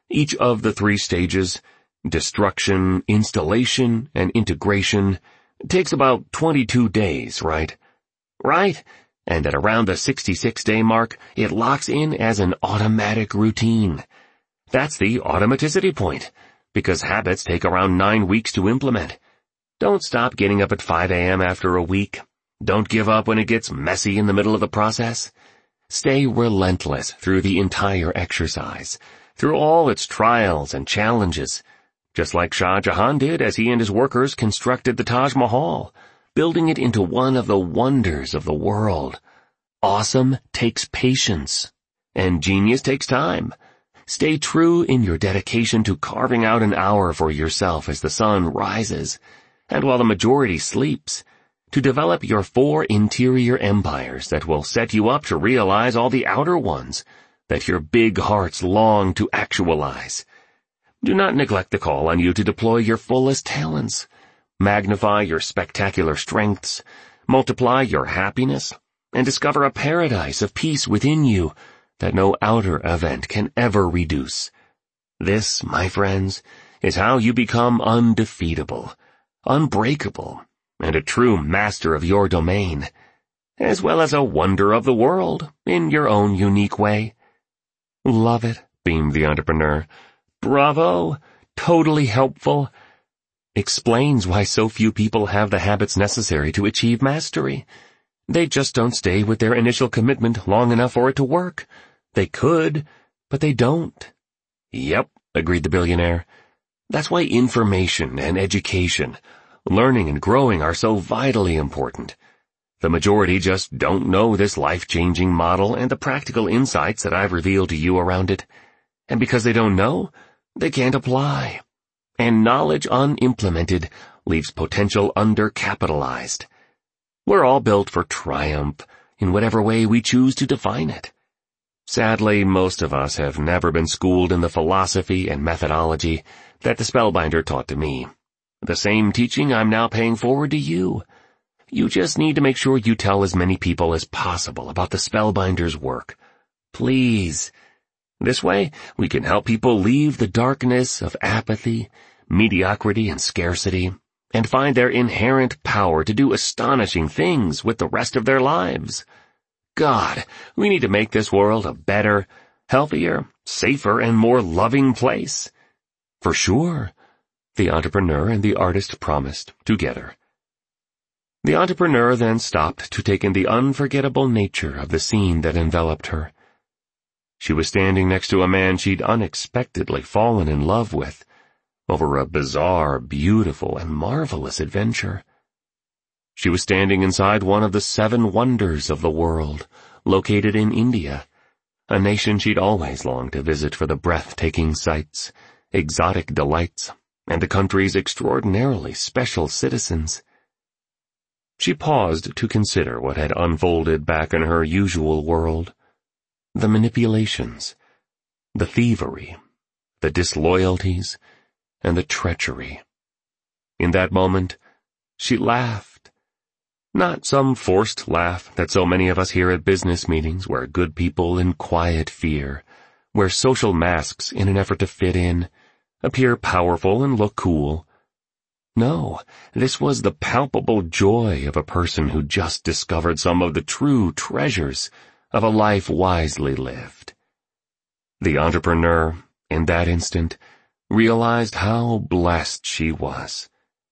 Each of the three stages, destruction, installation, and integration, takes about twenty-two days, right? Right? And at around the sixty-six day mark, it locks in as an automatic routine. That's the automaticity point, because habits take around nine weeks to implement. Don't stop getting up at five a m after a week. Don't give up when it gets messy in the middle of the process. Stay relentless through the entire exercise, through all its trials and challenges, just like Shah Jahan did as he and his workers constructed the Taj Mahal, building it into one of the wonders of the world. Awesome takes patience, and genius takes time. Stay true in your dedication to carving out an hour for yourself as the sun rises, and while the majority sleeps, to develop your four interior empires that will set you up to realize all the outer ones that your big hearts long to actualize. Do not neglect the call on you to deploy your fullest talents. Magnify your spectacular strengths, multiply your happiness, and discover a paradise of peace within you that no outer event can ever reduce. This, my friends, is how you become undefeatable, unbreakable, and a true master of your domain, as well as a wonder of the world in your own unique way. Love it, beamed the entrepreneur. Bravo, totally helpful. Explains why so few people have the habits necessary to achieve mastery. They just don't stay with their initial commitment long enough for it to work. They could, but they don't. Yep, agreed the billionaire. That's why information and education, learning and growing are so vitally important. The majority just don't know this life-changing model and the practical insights that I've revealed to you around it. And because they don't know, they can't apply. And knowledge unimplemented leaves potential undercapitalized. We're all built for triumph, in whatever way we choose to define it. Sadly, most of us have never been schooled in the philosophy and methodology that the Spellbinder taught to me. The same teaching I'm now paying forward to you. You just need to make sure you tell as many people as possible about the Spellbinder's work. Please. This way, we can help people leave the darkness of apathy, mediocrity, and scarcity, and find their inherent power to do astonishing things with the rest of their lives. God, we need to make this world a better, healthier, safer, and more loving place. For sure, the entrepreneur and the artist promised together. The entrepreneur then stopped to take in the unforgettable nature of the scene that enveloped her. She was standing next to a man she'd unexpectedly fallen in love with, over a bizarre, beautiful, and marvelous adventure. She was standing inside one of the seven wonders of the world, located in India, a nation she'd always longed to visit for the breathtaking sights, exotic delights, and the country's extraordinarily special citizens. She paused to consider what had unfolded back in her usual world. The manipulations, the thievery, the disloyalties, and the treachery. In that moment, she laughed. Not some forced laugh that so many of us hear at business meetings where good people in quiet fear, wear social masks in an effort to fit in, appear powerful and look cool. No, this was the palpable joy of a person who just discovered some of the true treasures of a life wisely lived. The entrepreneur, in that instant, realized how blessed she was.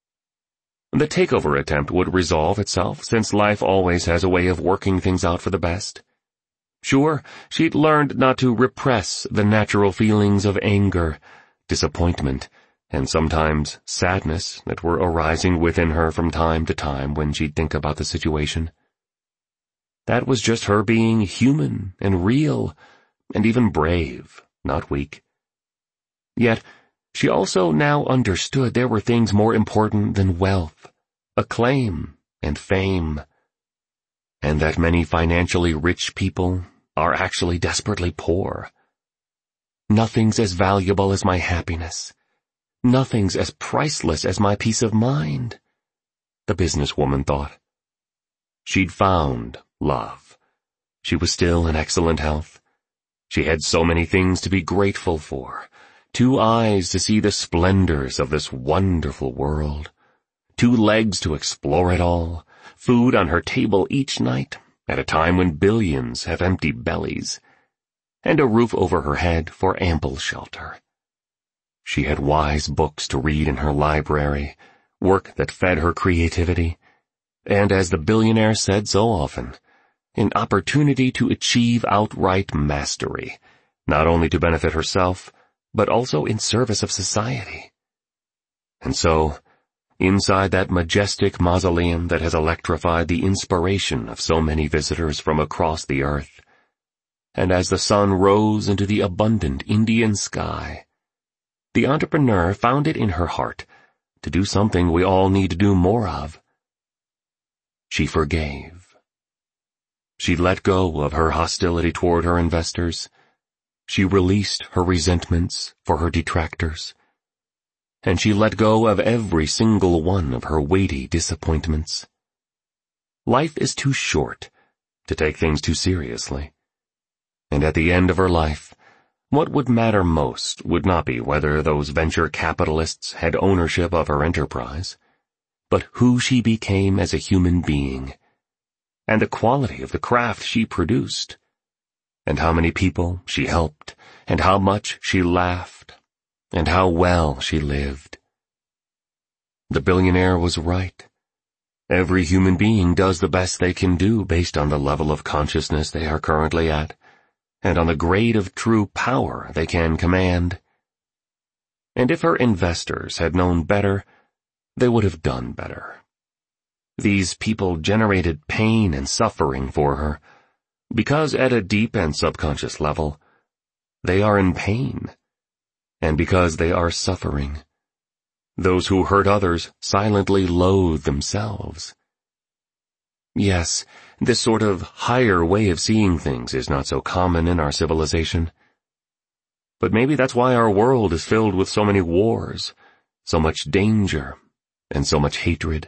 The takeover attempt would resolve itself, since life always has a way of working things out for the best. Sure, she'd learned not to repress the natural feelings of anger, disappointment, and sometimes sadness that were arising within her from time to time when she'd think about the situation. That was just her being human and real, and even brave, not weak. Yet, she also now understood there were things more important than wealth, acclaim, and fame, and that many financially rich people are actually desperately poor. Nothing's as valuable as my happiness. Nothing's as priceless as my peace of mind, the businesswoman thought. She'd found love. She was still in excellent health. She had so many things to be grateful for. two eyes to see the splendors of this wonderful world, two legs to explore it all, food on her table each night, at a time when billions have empty bellies, and a roof over her head for ample shelter. She had wise books to read in her library, work that fed her creativity, and as the billionaire said so often, an opportunity to achieve outright mastery, not only to benefit herself, but also in service of society. And so, inside that majestic mausoleum that has electrified the inspiration of so many visitors from across the earth, and as the sun rose into the abundant Indian sky, the entrepreneur found it in her heart to do something we all need to do more of. She forgave. She let go of her hostility toward her investors. She released her resentments for her detractors. And she let go of every single one of her weighty disappointments. Life is too short to take things too seriously. And at the end of her life, what would matter most would not be whether those venture capitalists had ownership of her enterprise, but who she became as a human being, and the quality of the craft she produced, and how many people she helped, and how much she laughed, and how well she lived. The billionaire was right. Every human being does the best they can do based on the level of consciousness they are currently at, and on the grade of true power they can command. And if her investors had known better, they would have done better. These people generated pain and suffering for her, because at a deep and subconscious level, they are in pain, and because they are suffering. Those who hurt others silently loathe themselves. Yes, this sort of higher way of seeing things is not so common in our civilization. But maybe that's why our world is filled with so many wars, so much danger, and so much hatred.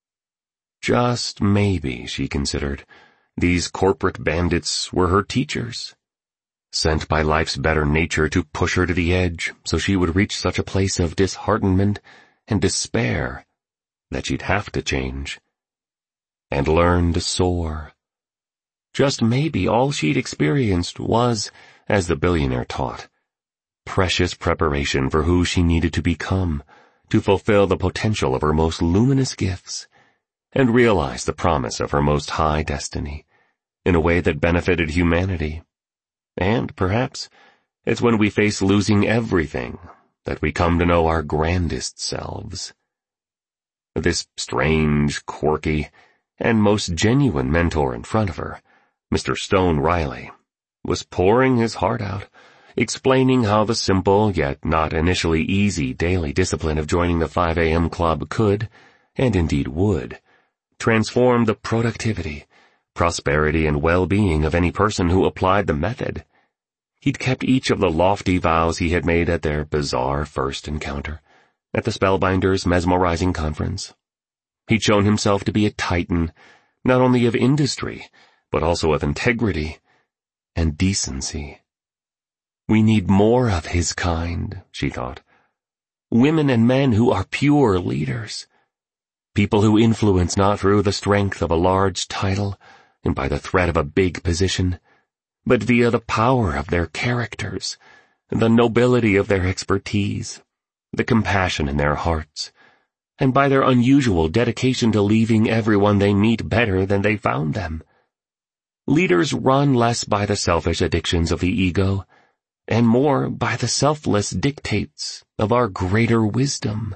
Just maybe, she considered, these corporate bandits were her teachers, sent by life's better nature to push her to the edge so she would reach such a place of disheartenment and despair that she'd have to change, and learn to soar. Just maybe all she'd experienced was, as the billionaire taught, precious preparation for who she needed to become, to fulfill the potential of her most luminous gifts, and realize the promise of her most high destiny, in a way that benefited humanity. And, perhaps, it's when we face losing everything that we come to know our grandest selves. This strange, quirky, and most genuine mentor in front of her, Mister Stone Riley, was pouring his heart out, explaining how the simple yet not initially easy daily discipline of joining the five a.m. club could, and indeed would, transform the productivity, prosperity, and well-being of any person who applied the method. He'd kept each of the lofty vows he had made at their bizarre first encounter, at the Spellbinders' mesmerizing conference. He'd shown himself to be a titan, not only of industry, but also of integrity and decency. We need more of his kind, she thought. Women and men who are pure leaders. People who influence not through the strength of a large title and by the threat of a big position, but via the power of their characters, the nobility of their expertise, the compassion in their hearts, and by their unusual dedication to leaving everyone they meet better than they found them. Leaders run less by the selfish addictions of the ego, and more by the selfless dictates of our greater wisdom.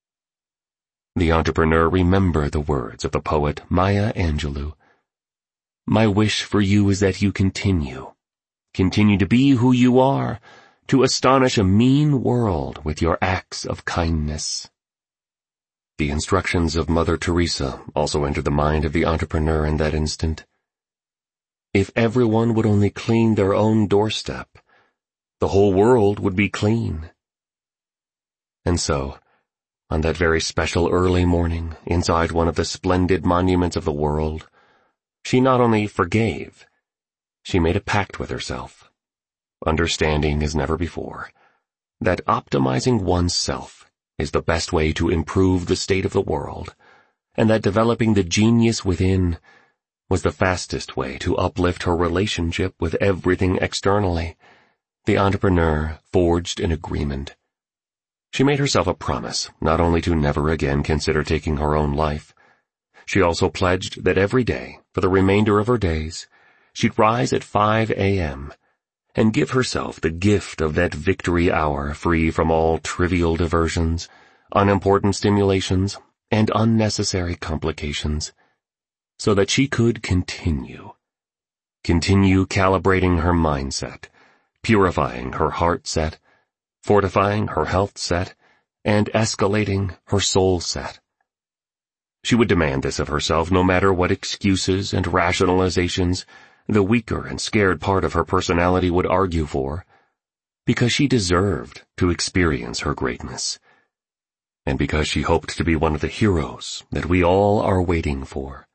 The entrepreneur remembered the words of the poet Maya Angelou. My wish for you is that you continue, continue to be who you are, to astonish a mean world with your acts of kindness. The instructions of Mother Teresa also entered the mind of the entrepreneur in that instant. If everyone would only clean their own doorstep, the whole world would be clean. And so, on that very special early morning, inside one of the splendid monuments of the world, she not only forgave, she made a pact with herself, understanding as never before, that optimizing oneself is the best way to improve the state of the world, and that developing the genius within was the fastest way to uplift her relationship with everything externally, the entrepreneur forged an agreement. She made herself a promise not only to never again consider taking her own life. She also pledged that every day, for the remainder of her days, she'd rise at five a.m. and give herself the gift of that victory hour free from all trivial diversions, unimportant stimulations, and unnecessary complications, so that she could continue. Continue calibrating her mindset, purifying her heart set, fortifying her health set, and escalating her soul set. She would demand this of herself no matter what excuses and rationalizations the weaker and scared part of her personality would argue for, because she deserved to experience her greatness, and because she hoped to be one of the heroes that we all are waiting for.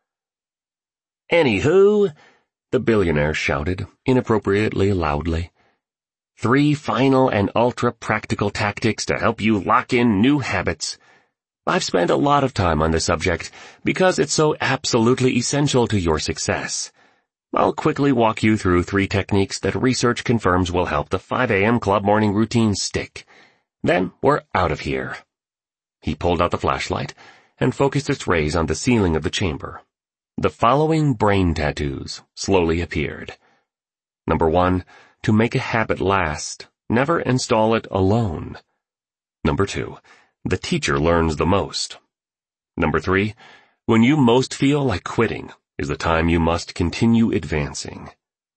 "Anywho," the billionaire shouted, inappropriately loudly, "three final and ultra-practical tactics to help you lock in new habits. I've spent a lot of time on the subject because it's so absolutely essential to your success. I'll quickly walk you through three techniques that research confirms will help the five a.m. club morning routine stick. Then we're out of here." He pulled out the flashlight and focused its rays on the ceiling of the chamber. The following brain tattoos slowly appeared. Number one, to make a habit last, never install it alone. Number two, the teacher learns the most. Number three, when you most feel like quitting is the time you must continue advancing.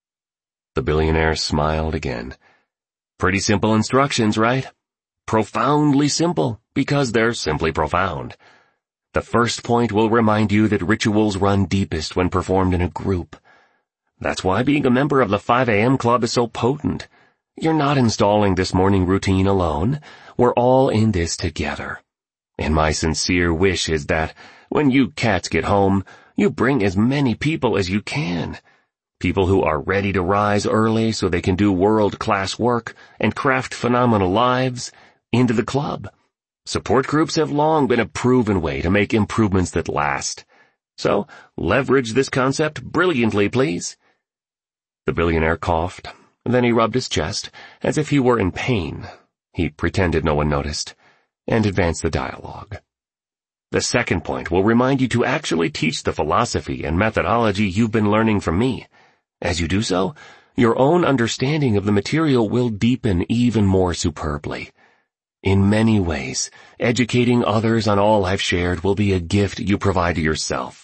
The billionaire smiled again. Pretty simple instructions, right? Profoundly simple, because they're simply profound. The first point will remind you that rituals run deepest when performed in a group. That's why being a member of the five a.m. club is so potent. You're not installing this morning routine alone. We're all in this together. And my sincere wish is that, when you cats get home, you bring as many people as you can. People who are ready to rise early so they can do world-class work and craft phenomenal lives into the club. Support groups have long been a proven way to make improvements that last. So, leverage this concept brilliantly, please. The billionaire coughed. Then he rubbed his chest, as if he were in pain. He pretended no one noticed, and advanced the dialogue. The second point will remind you to actually teach the philosophy and methodology you've been learning from me. As you do so, your own understanding of the material will deepen even more superbly. In many ways, educating others on all I've shared will be a gift you provide to yourself.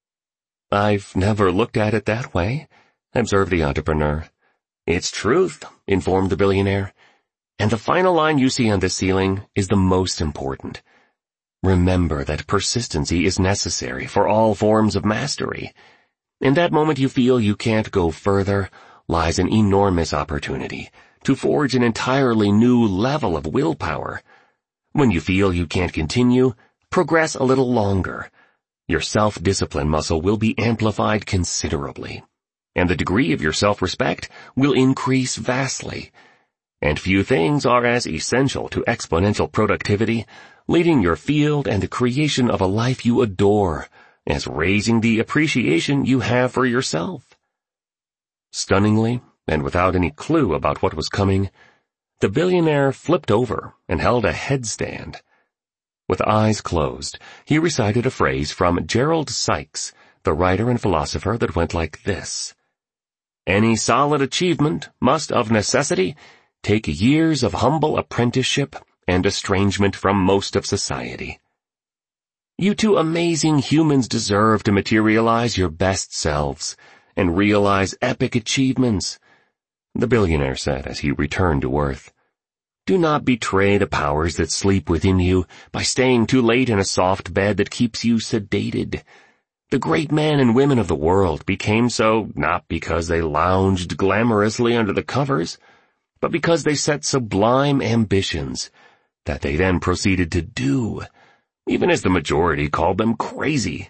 "I've never looked at it that way," observed the entrepreneur. "It's truth," informed the billionaire. "And the final line you see on the ceiling is the most important. Remember that persistency is necessary for all forms of mastery. In that moment you feel you can't go further lies an enormous opportunity to forge an entirely new level of willpower. When you feel you can't continue, progress a little longer. Your self-discipline muscle will be amplified considerably, and the degree of your self-respect will increase vastly. And few things are as essential to exponential productivity, leading your field and the creation of a life you adore, as raising the appreciation you have for yourself." Stunningly, and without any clue about what was coming, the billionaire flipped over and held a headstand. With eyes closed, he recited a phrase from Gerald Sykes, the writer and philosopher, that went like this: "Any solid achievement must of necessity take years of humble apprenticeship and estrangement from most of society. You two amazing humans deserve to materialize your best selves and realize epic achievements," the billionaire said as he returned to earth. "Do not betray the powers that sleep within you by staying too late in a soft bed that keeps you sedated. The great men and women of the world became so not because they lounged glamorously under the covers, but because they set sublime ambitions that they then proceeded to do, even as the majority called them crazy.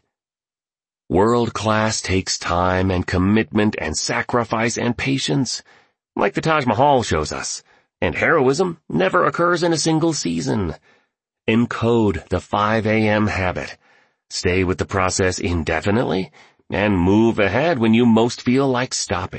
World class takes time and commitment and sacrifice and patience, like the Taj Mahal shows us, And heroism never occurs in a single season. Encode the five a.m. habit. Stay with the process indefinitely, and move ahead when you most feel like stopping.